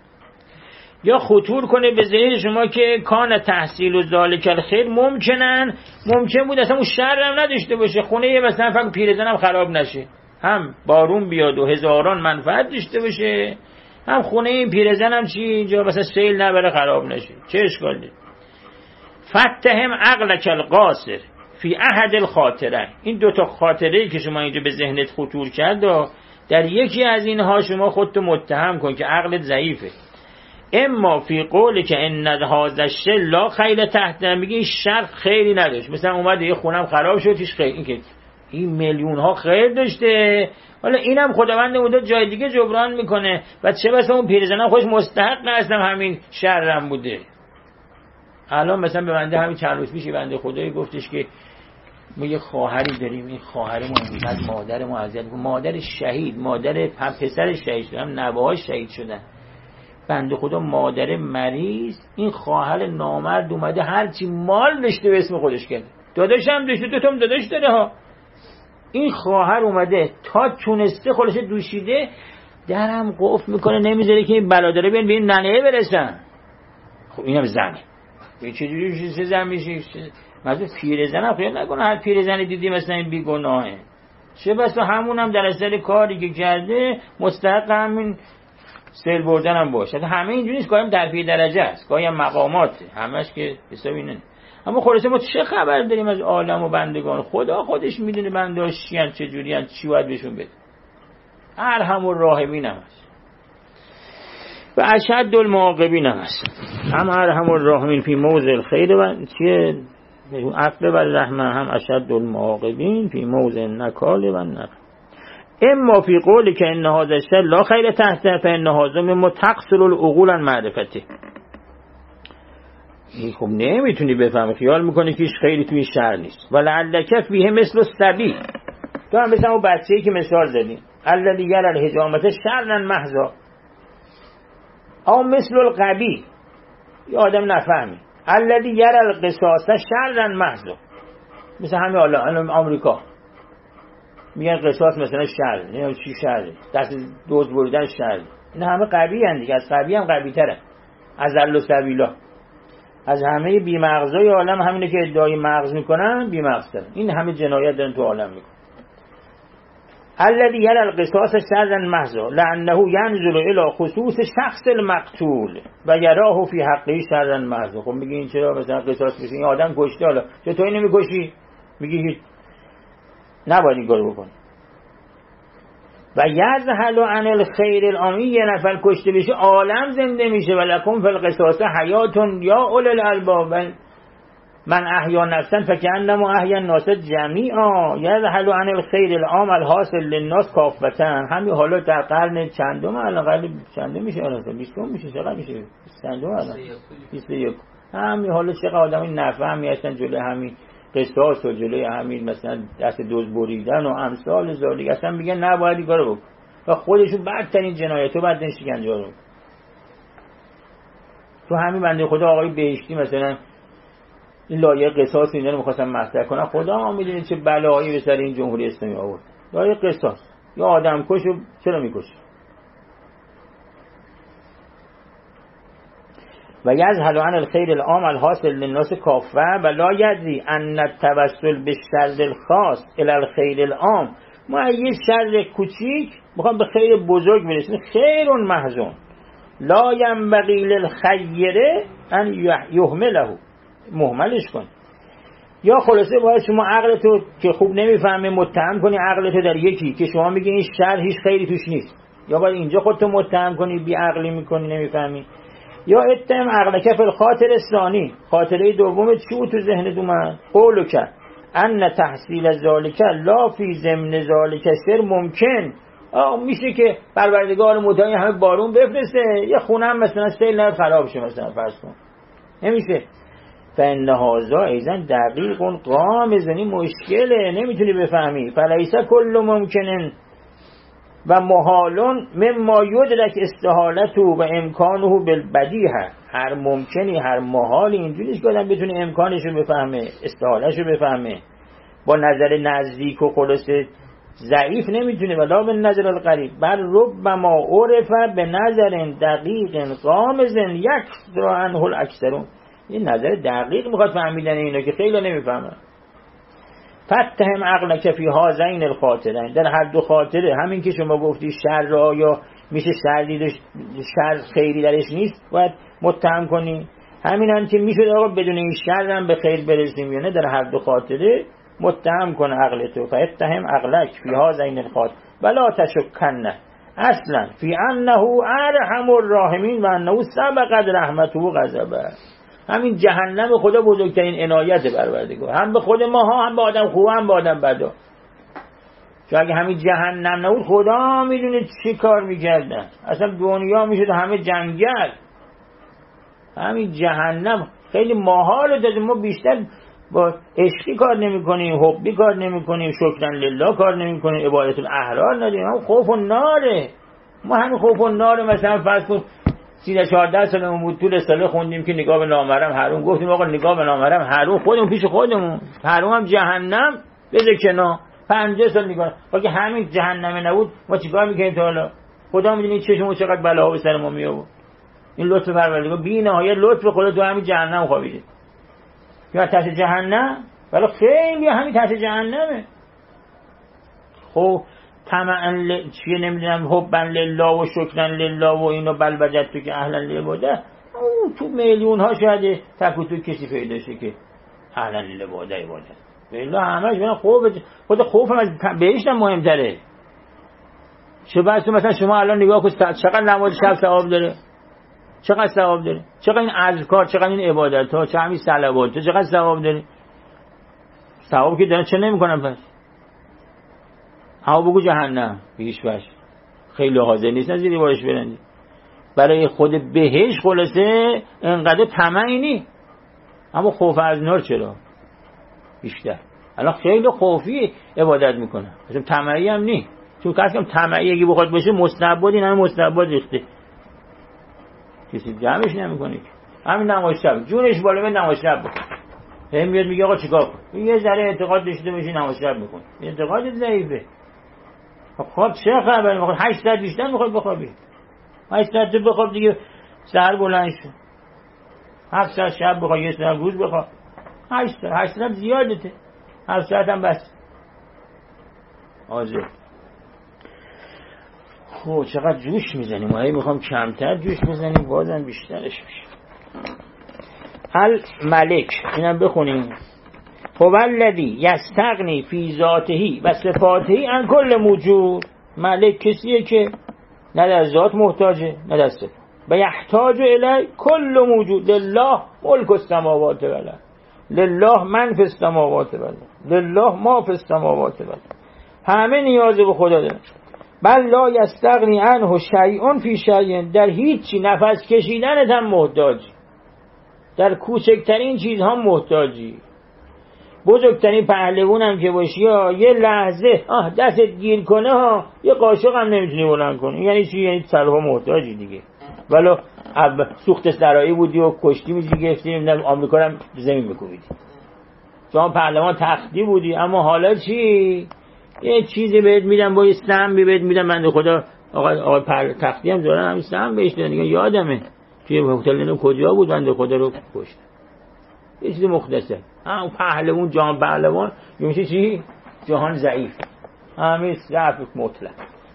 یا خطور کنه به ذهن شما که کان تحصیل و ذالک الخیر ممکنن، ممکن بود اصلا اون شر هم نداشته باشه، خونه مثلا فقط پیرزن هم خراب نشه، هم بارون بیاد و هزاران منفعت داشته باشه، هم خونه این پیرزن هم چی اینجا مثلا سیل نبره خراب نشه، چه اشکالی؟ فتهم عقلک القاصر فی احد الخاطره. این دوتا خاطره‌ای که شما اینجا به ذهنت خطور کرد در یکی از اینها شما خودتو متهم کن که عقلت ضعیفه. اما فی قولی که ان هذا الشر لا خیر تحت، میگه این شر خیری نداشت، مثلا اومد یه خونم خراب شد هیچ خیر، این که این میلیون ها خیر داشته، حالا اینم خداوند اون جای دیگه جبران میکنه و چه بسا اون پیرزنم خودش مستحق هستم همین شرم بوده. الان مثلا به بنده همین چند روز پیش بنده خدایی گفتش که ما یه خواهری داریم، این خواهر ما اینقدر مادر ما اذیت میکنه، مادر شهید، مادر پسر شهید شدن، نوه‌هاش شهید شدن، بنده خدا مادر مریض، این خواهر نامرد اومده هرچی مال داشته به اسم خودش کرده، داداش هم داشته، دو تام داداش داره ها، این خواهر اومده تا تونسته خودش دوشیده درم قفل میکنه نمیذاره که این برادره بیان به این ننه برسن. خب اینم زنه، به چجوری چه زن میشه؟ مثلا پیرزن هم خیال نکنه هر پیرزنی دیدی مثلا این بیگناهه، چه بسا همون هم در اثر کاری که کرده مستحق همین سیل بردن هم باشه. همه اینجوری نیست، گاهی هم در پی درجه است، گاهی هم مقاماته، همش که حسابی نه. اما خلاصه ما چه خبر داریم از عالم و بندگان؟ خدا خودش میدونه بندهاش چی ان، چه جوری ان، چی باید بهشون بده. ارحم الراحمین هم هست و اشد المعاقبین هم هست. هم ارحم الراحمین فی موضع الخیر و چیه عقل و رحمه، هم اشد المعاقبین فی موضع النکال و النقل. اما فی قولی که ان هذا الشر لا خیر تحته فان هذا مما تقصر العقول عن معرفته. این خب نمیتونی بفهمی، خیال میکنی که هیچ خیری توی شر نیست. ولعلک فیه مثل الصبی، تو هم مثل اون بچه‌ای که مثال زدی، الذی یری الحجامه شرا محضا، او مثل الغبی، یه آدم نفهمی، الذی یری القصاص شرا محضا، مثل همین حالا الان آمریکا میگن قصاص مثلا شر، نمیدونم چی شر، دست دوز بریدن شر، اینا همه قوی ان دیگه، از قوی هم قوی تره، از ال سبیلا، از همه بی مغزای عالم همینه که ادعای مغز میکنن بی مغز تره، این همه جنایت دارن تو عالم میکنن. الذي يرى القصاص شرا محضا لانه ينظر الى خصوص شخص المقتول و يراه في حقه شرا محضا. خب میگی این چرا مثلا قصاص بشه، این آدم کشته، حالا چرا تو اینو میکشی؟ میگی نباید این کارو بکنی. و یذهل عن الخیر العامی، یه نفر کشته بشه عالم زنده میشه. ولکم فی القصاص حیات یا اولي الالباب من احیا نفسا فکأنما احیا الناس جمیعا یذهل عن الخیر العام الحاصل للناس کافة. همین حالا در قرن چندم الان، قرن چندم میشه الان، بیستم میشه، چقدر میشه چندم الان، بیست و یک. همین حالا چقدر آدمی نفهمی هستن جلوی همین قصاص و جلوی همین مثلا دست دوز بریدن و امثال ذالک، اصلا میگن نباید این کارو بکن و خودشون بدترین جنایتو بعد شکنجه رو. تو همین بنده خدا آقای بهشتی مثلا این لایه قصاص اینا رو می‌خواستن مطرح کنن، خدا میدونه چه بلایی به سر این جمهوری اسلامی آورد. لایه قصاص، یا آدم کشو چرا میکشه؟ و یذهل عن الخیر العام الحاصل للناس کافه و لا یدری ان التوسل بالشر الخاص الى الخیر العام. ما یه شر کوچیک میخوام به خیر بزرگ برسیم، خیر محضون لا ينبغي للخیر ان یهمله، مهملش کن. یا خلاصه باید شما عقلتو که خوب نمیفهمه متهم کنی عقلتو در یکی که شما میگی این شر هیچ خیری توش نیست، یا باید اینجا خودتو متهم کنی بی عقلی میکنی نمیفهمی. یا اتهم عقلک فی الخاطر الثانی، خاطره دوم چی تو ذهنت اومد؟ قولو کرد ان تحصیل ذالک لا فی ضمن ذالک سر ممکن. آه میشه که پروردگار متعال همه بارون بفرسته یه خونه هم مثلا سیل نرد خراب شه مثلا فرض کن، نمیشه. فإن هذا ایضا دقیق غامض، مشکله نمیتونی بفهمی. فلیس کل ممکن و محال مما یدرک استحالته و امکانه بالبدیهه. هر ممکنی هر محالی اینجوریش که آدم بتونه امکانشو بفهمه استحالهشو بفهمه با نظر نزدیک و خلاصه ضعیف نمیتونه، ولا به نظر القریب بل ربما عرف به نظر دقیق غامض یکثر عنه الاکثرون. این نظر دقیق میخواد فهمیدن اینا که خیلی نمیفهمن. فتهم عقلک فی هذین الخاطرین، در هر دو خاطره، همین که شما گفتی شر را یا میشه شر شر خیری درش نیست باید متهم کنی، همین هم که میشه آقا بدون این شر هم به خیر برسیم یا نه، در هر دو خاطره متهم کن عقلتو. فتهم عقلک فی هذین الخاطر ولا تشکن اصلا فی انه ارحم الراحمین و انه سبقت رحمته غضبه. همین جهنم خدا بزرگترین عنایت پروردگار، هم به خود ما ها، هم به آدم خوب، هم به آدم بدا. چون اگه همین جهنم نبود خدا میدونه چی کار میکردن، اصلا دنیا میشد همه جنگل. همین جهنم خیلی محاله داده، ما بیشتر با عشقی کار نمی کنیم، حبی کار نمی کنیم، شکرن لله کار نمی کنیم، عبادت الاحرار نداریم، هم خوف و ناره. ما همین خوف و ناره مثلا فرض کن سیده چهارده سالمون بود تو رساله خوندیم که نگاه به نامحرم حرام، گفتیم آقا نگاه به نامحرم حرام، خودمون پیش خودمون، حرام هم جهنم بذار کنار، پنجاه سال نگاه. اگه همین جهنم نبود ما چیکار میکنیم تا حالا؟ خدا میدونه چشمون چقدر بلاها به سر ما میآورد. این لطف پروردگار بی نهایت لطف خدا تو همین جهنم خوابیده. یا تحت جهنم، ولی خیلی همین تحت جهنمه. خب طمعا ل... چیه نمیدونم حبا لله و شکرن لله و اینو بل وجدت تو که اهلا للعباده، او تو میلیون ها شاید تک و تو کسی پیدا شه که اهلا للعباده عباده. بالله همش من خوب خود خوفم از بهشتم مهمتره. چه بس مثلا شما الان نگاه کن چقدر نماز شب ثواب داره، چقدر ثواب داره، چقدر این اذکار، چقدر این عبادت ها، چقدر این صلوات، چقدر ثواب داره. ثواب که دارن چه نمیکنن پس؟ ها بگو جهنم به هیچ وجه خیلی حاضر نیستن زیر بارش برن. برای خود بهش خلاصه انقدر طمعی نی، اما خوف از نار چرا بیشتر؟ الان خیلی خوفی عبادت میکنه، مثلا طمعی هم نی، چون کسی که طمعی اگه بخواد باشه مستعبد، این همه مستعبد ریخته، کسی جمعش نمیکنه. همین نماز شب جونش بالا به نماز شب بکن، هم میاد میگه آقا چیکار کنم، یه ذره اعتقاد داشته باشی نماز شب میکن، اعتقاد ضعیفه. خب چه خبره؟ میخواد هشت ساعت بیشتر میخواد بخوابی، هشت ساعت بخواب دیگه سحر بلند شو، هفت ساعت شب بخواب، یه ساعت روز بخواب، هشت ساعت هشت ساعت زیادته، هفت ساعت هم بس. آزه خب چقدر جوش میزنیم، ما هی میخوام کمتر جوش بزنیم بازم بیشترش میشه. الملک اینم بخونیم. هو الذی یستغنی فی ذاته و صفاته عن کل موجود. ملک کسیه که نه در ذات محتاجه نه در صفات. و یحتاج الی کل موجود. لله ملک السماوات و الارض، لله من فی السماوات و الارض، لله ما فی السماوات و الارض. همه نیاز به خدا دارن. بل لا یستغنی عنه شیء فی شیء. در هیچی نفس کشیدنت هم محتاجی، در کوچکترین چیزها محتاجی. بزرگترین پهلوان هم که باشی ها، یه لحظه آه دستت گیر کنه ها، یه قاشق هم نمیتونی بلند کنی. یعنی چی؟ یعنی سرها محتاجی دیگه. ولو سوخت سرایی بودی و کشتی میزی گرفتی، نمیدونم آمریکا هم زمین میکوبیدی. شما پهلوان تختی بودی، اما حالا چی؟ یه چیزی بهت میدم، با یه سهم بهت میدم. بنده خدا آقا آقا پر تختی هم دارن، همین سهم بهش دادن دیگه. یادمه توی هتل اینو کجا بود، بنده خدا رو کشت. یه چیز مختصر. اون پهلوان جهان پهلوان میشه چی؟ جهان ضعیف. همین ضعف مطلق.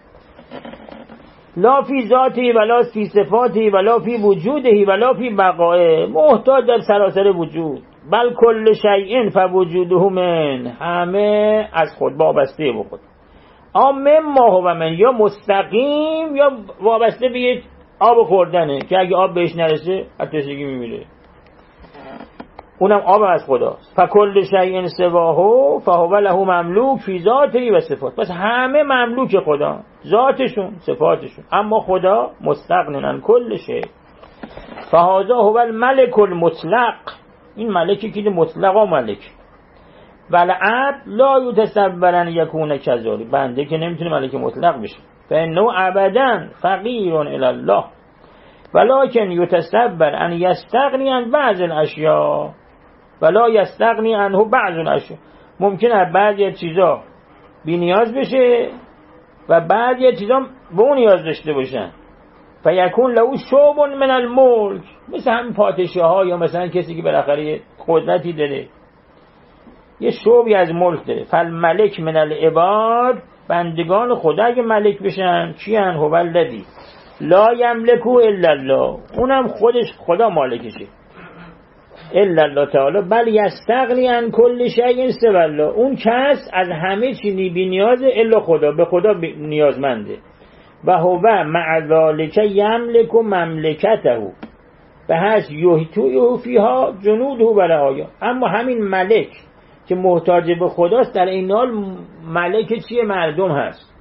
لا فی ذاتی ولا فی صفاتی ولا فی وجودی ولا فی بقائه. محتاج در سراسر وجود. بل کل شیء فوجوده من. همه از خود وابسته به خود. آمم ما هو من، یا مستقیم یا وابسته به یک آب خوردنه که اگه آب بهش نرسه از تشنگی میمیره. اونم آب از خداست. فکل شیء سواه فهو له مملوک فی ذاته و صفات. پس همه مملوک خدا، ذاتشون صفاتشون، اما خدا مستغنی عن کل شیء. فهذا هو الملک المطلق. این ملکی که مطلق و ملک. والعبد لا یتصور ان یکون کذالک. بنده که نمیتونه ملک مطلق بشه. فانه ابدا فقیر الی الله ولکن یتصور ان یستغنی عن بعض الاشیاء ولا یستغنی عنه بعض الاشیاء. ممکنه بعضی چیزا بی نیاز بشه و بعضی چیزا به اون نیاز داشته باشن. فیکون له شعب من الملک. مثل همین پادشاه ها یا مثلا کسی که بالاخره قدرتی داره، یه شعبی از ملک داره. فالملک من العباد. بندگان خدا اگه ملک بشن کیان؟ هو الذی لا یملکو الا الله. اونم خودش خدا مالکشه. الا الله تعالی. بل یستغنی عن کل شیء سوی الله. اون کس از همه چی بی نیازه الا خدا، به خدا نیازمنده. و هو مع ذلک یملک مملکته به هست یحیطه فیها جنوده و رعایا. اما همین ملک که محتاج به خداست، در این حال ملک چیه؟ مردم هست،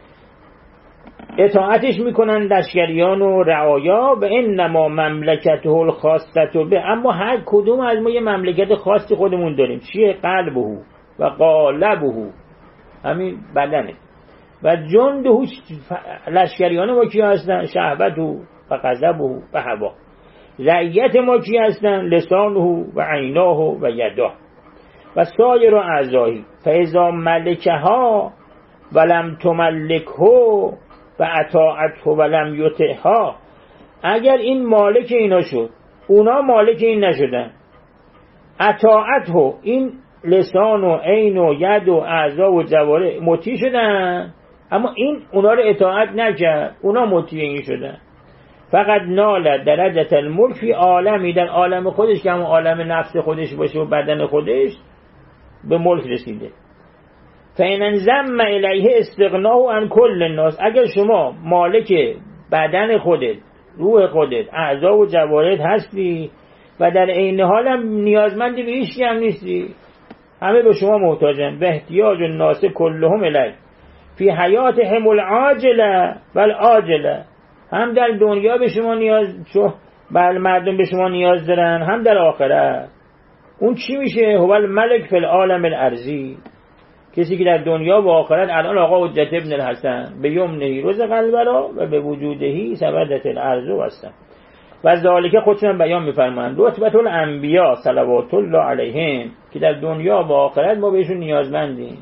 اطاعتش میکنن لشکریان و رعایا. و انما مملکته الخاصه به. اما هر کدوم از ما یه مملکت خاصی خودمون داریم. چیه؟ قلبه و قالبه، همین بدنه. و جنده لشکریان ما کی هستن؟ شهوته و غضبه و هوا. رعیت ما کی هستن؟ لسانه و عیناه و یداه و سایر اعضایی. فاذا ملکها ولم تملکه و اطاعته ولم یطعها. اگر این مالک اینا شد، اونا مالک این نشدن. اطاعته، این لسان و عین و ید و اعضا و جوارح مطیع شدن، اما این اونا رو اطاعت نکرد، اونا مطیع این شدن. فقط نال درجه الملک فی عالمی. در عالم خودش که همون عالم نفس خودش باشه و بدن خودش، به ملک رسیده. فإن انضم الیه استغناء عن کل الناس. اگر شما مالک بدن خودت، روح خودت، اعضا و جوارح هستی و در عین حال هم نیازمند به هیچ هم نیستی، همه به شما محتاجن. به احتیاج الناس کلهم الیه. فی حیاتهم العاجله و العاجله، هم در دنیا به شما نیاز، چون بله مردم به شما نیاز دارن، هم در آخرت. اون چی میشه؟ هو الملک فی العالم الارضی، کسی که در دنیا و آخرت الان آقا حجت ابن الحسن به یمنه رزق الورا و به وجودهی ثبتت الارض و السما و ذالک خودشون بیان میفرمایند رتبت الانبیا صلوات الله علیهم، که در دنیا و آخرت ما بهشون نیازمندیم.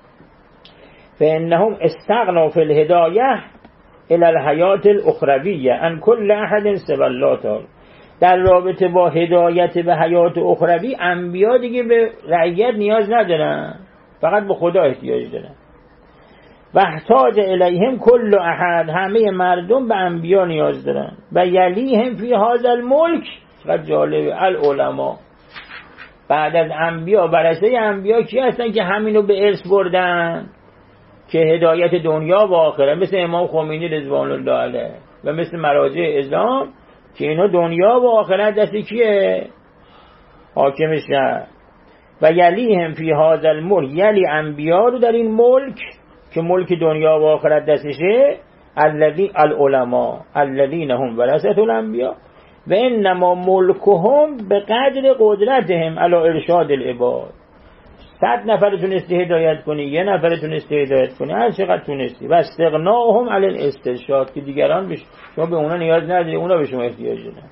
فانهم استغنوا فی الهدایه الی الحیات الاخرویه عن کل احد سوی الله تعالی. در رابطه با هدایت به حیات اخروی انبیا دیگه به رعیت نیاز ندارن، فقط به خدا احتیاج دارن. و احتاج الیهم کل احد، همه مردم به انبیا نیاز دارن. و یلیهم فی هذا الملک، چقدر جالب، العلماء. بعد از انبیا برسه انبیا کی هستن که همینو به ارث بردن، که هدایت دنیا و آخرت، مثل امام خمینی رضوان الله علیه و مثل مراجع اسلام، که اینا دنیا و آخرت دست کیه؟ حاکم شهر. و یلیهم فی هذا الملک، یلی انبیا رو در این ملک که ملک دنیا و آخرت دستشه، الذی العلماء الذین هم ورثة الانبیا و انما ملکهم به قدر قدرتهم علی ارشاد العباد. صد نفر تونستی هدایت کنی، یه نفر تونستی هدایت کنی، هر چقدر تونستی. و استغناهم علی الاسترشاد، که دیگران بش... شما به اونا نیاز نداری، اونا به شما احتیاج دارن.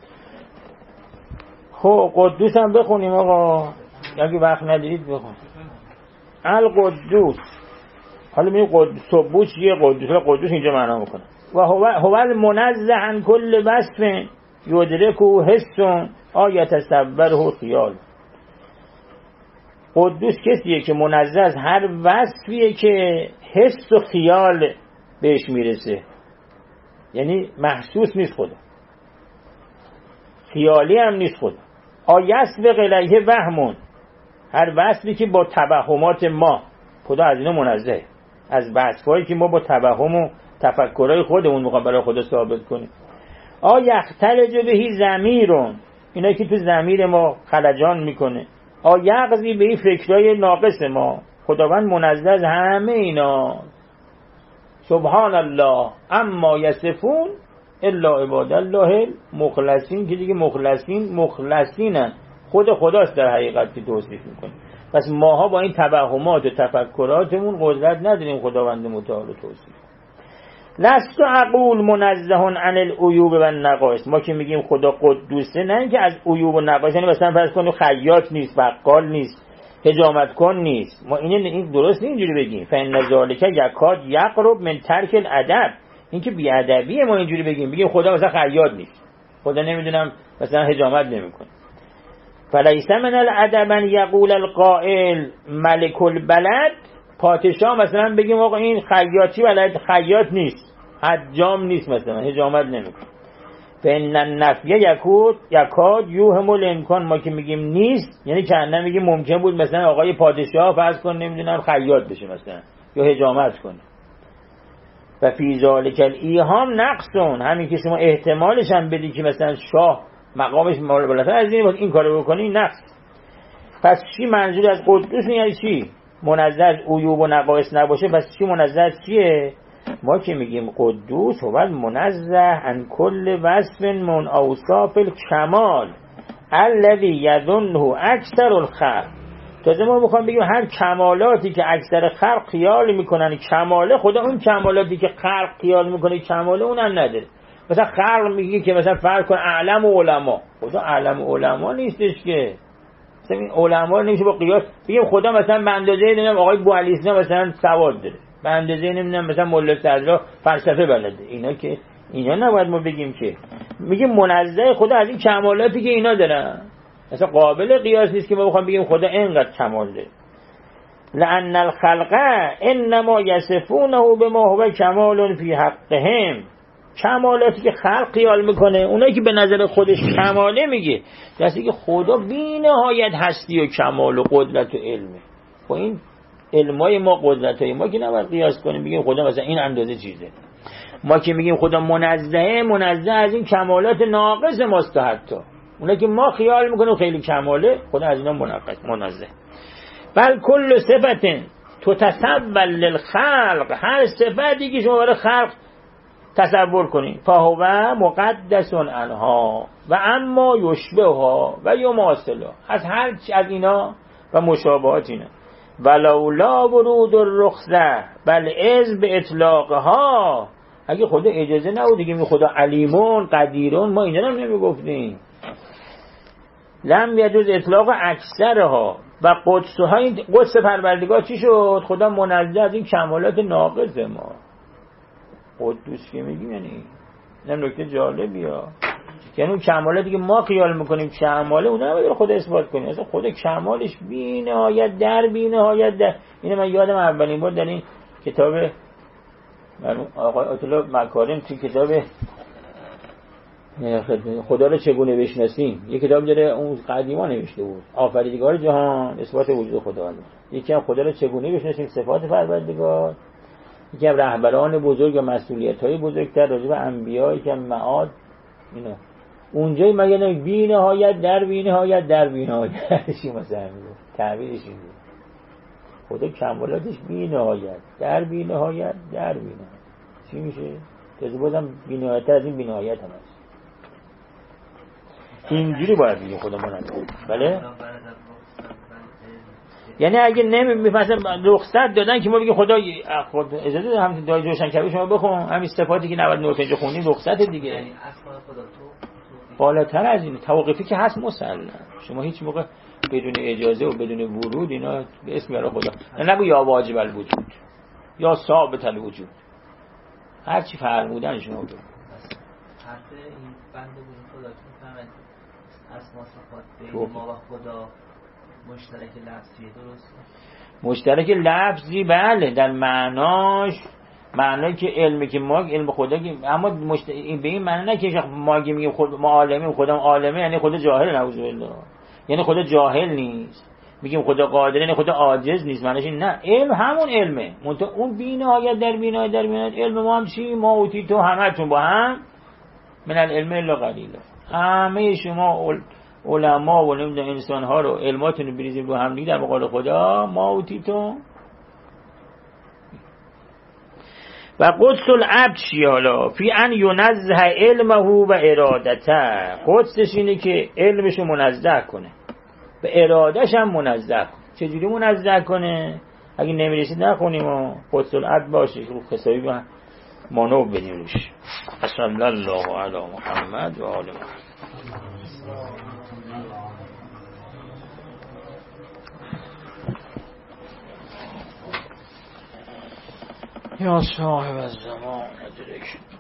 خب قدوس هم بخونیم آقا، اگه وقت ندارید بخون. القدوس، حالا میگه قدوس سبوت چیه؟ قدوس قدوس اینجا معنا میکنه. و هو هو المنزه عن کل وصف یدرکه حس آیت تصوره خیال. قدوس کسیه که منزه از هر وصفیه که حس و خیال بهش میرسه، یعنی محسوس نیست خدا، خیالی هم نیست خدا. آیت به قلیه وهمون، هر وصفی که با توهمات ما، خدا از اینو منزه، از وصفایی که ما با توهم و تفکرهای خودمون میخوام برای خدا ثابت کنیم. آ یختلج بهی ضمیرون، اینا که تو ضمیر ما خلجان میکنه. آ یغزی به این فکرهای ناقص ما، خداوند منزه از همه اینا. سبحان الله اما یصفون الا عباد الله مخلصین، که دیگه مخلصین مخلصینن، خود خداست در حقیقت که توصیف میکنه. پس ماها با این توهمات و تفکراتمون قدرت نداریم خداوند متعال توصیف. لست اقول منزه عن العیوب و النقائص، ما که میگیم خدا قدوسه، نه اینکه از عیوب و نقائص، یعنی مثلا فرض کنیم خیاط نیست، بقال نیست، حجامت کن نیست، ما این این درست اینجوری بگیم. فان ذالک یکاد یقرب من ترک الادب، این که بی ادبیه ما اینجوری بگیم، بگیم خدا مثلا خیاط نیست، خدا نمیدونم مثلا حجامت نمیکنه. فلیس من الادب ان یقول القائل ملک البلد، پادشاه مثلا بگیم آقا این خیاطی بلد، خیاط نیست، حجام نیست، مثلا حجامت نمیکنه. فان النفی یکود یکاد یوهم الامکان، ما که میگیم نیست یعنی چندان میگیم ممکن بود مثلا آقای پادشاه فرض کن نمیدونم خیاط بشه مثلا یا حجامت کنه. و فی ذالک الایهام نقصون، همین که شما احتمالش هم بدی که مثلا شاه مقامش بالاتر از این این کارو بکنی، نقص. پس چی منظور از قدوس؟ یعنی چی؟ منزه از عیوب و نقایص نباشه. پس چی منزه از چیه؟ ما که میگیم قدوس هو منزه عن کل وصف من اوصاف الکمال الذی یظنه اکثر الخلق. تازه ما میخوام بگیم هر کمالاتی که اکثر خلق خیال میکنن کماله، خدا اون کمالاتی که خلق خیال میکنه کماله اونم نداره. مثلا خلق میگه که مثلا فرض کن اعلم علما، خدا اعلم علما نیستش که، مثلا این علما نمیشه با قیاس بگیم خدا مثلا به اندازه نمیدونم آقای بوعلیسنا مثلا سواد داره، به اندازه نمیدونم مثلا مولا صدرا فلسفه بلده. اینا که اینا نباید ما بگیم که، میگیم منزه خدا از این کمالاتی که اینا دارن، مثلا قابل قیاس نیست که ما بخوام بگیم خدا اینقدر کمال داره. لأن الخلق انما یصفونه بما هو کمال فی حقهم، کمالاتی که خلق خیال میکنه، اونایی که به نظر خودش کماله میگه، دستی که خدا بی نهایت هستی و کمال و قدرت و علمه. با این علمای ما قدرتای ما که نباید قیاس کنیم بگیم خدا مثلا این اندازه چیزه. ما که میگیم خدا منزهه، منزه از این کمالات ناقص ماست. حتی اونایی که ما خیال میکنه خیلی کماله، خدا از اینا منقص منزه. بل کل صفت تتصول للخلق، هر صفتی که شما برای خلق تصور کنید، فهو مقدس عنها و اما یشبهها و یماثلها، از هر چی از اینا و مشابهات اینا. ولولا ورود الرخصه بل اذ به اطلاقها، اگه خدا اجازه نبود دیگه، می خدا علیمون قدیرون ما اینا رو نمیگفتیم. لم یجوز اطلاق اکثرها و قدسها، این قدس پروردگار چی شد؟ خدا منزه از این کمالات ناقص ما. قدوس که میگیم یعنی این نکته جالبی ها، یعنی اون کمالاتی که ما خیال میکنیم کماله، اون نباید خدا اثبات کنیم. اصلا خدا کمالش بی نهایت در بی نهایت در. اینه من یادم اولین بار در این کتاب آقای آیت‌الله مکارم توی کتاب خدا رو چگونه بشناسیم، یک کتاب داره اون قدیما نوشته بود، آفریدگار جهان، اثبات وجود خدا. یکی هم خدا رو چگونه بشناسیم، صفات پروردگار. یکی هم رهبران بزرگ و مسئولیت‌های بزرگتر راجع به انبیا، یکی هم معاد. اینا اونجایی مگه نه بی نهایت در بی نهایت در بی نهایت چی مثلا میگه تعبیرش این بود. خدا کمالاتش بی نهایت در بی نهایت در بی نهایت چی میشه؟ تازه بازم بی نهایت از این بی نهایت هم هست. اینجوری باید بگیم خدا منظم. بله؟ یعنی اگه نمی مثلا رخصت دادن که ما بگیم خدا خود اجازه ده همین دای جوشن کبیر شما بخون همین صفاتی که نود و نه اینجا خوندیم رخصت دیگه. یعنی اصلا خدا تو بالاتر از این توقیفی که هست مسلم. شما هیچ موقع بدون اجازه و بدون ورود اینا به اسم یاره خدا نه نگو یا واجب الوجود یا ثابت الوجود، هر چی فرمودن شما بگو. حرف این بنده بود خدا که میفهمد اسما صفات بین ما و خدا مشترک لفظی درست؟ مشترک لفظی بله، در معناش معنایی که علمی که ما علم خدا که اما مشت... به این معنی نه که ما میگیم خود ما عالمیم خدا عالمه یعنی خدا جاهل، نعوذ بالله، یعنی خدا جاهل نیست. میگیم خدا قادر یعنی خدا عاجز نیست، معنیش این نه، علم همون علمه، منتها اون بی‌نهایت در بی‌نهایت در بی‌نهایت علم ما هم چی؟ ما اوتی تو همتون با هم من العلم الا قلیلا، همه شما علما و نمیدونم انسان ها رو علماتون رو بریزیم رو هم دیگه در مقابل خدا. ما اوتی تو و قدس العبد چیه حالا؟ فی ان ینزه علمه و ارادته، قدسش اینه که علمشو منزه کنه به ارادش هم منزه کنه. چجوری منزه کنه؟ اگه نمیرسید نخونیم و قدس العبد باشه رو خسایی با مانو بدیم روش. صلی الله علی محمد و آل محمد. یا صاحب الزمان ادرک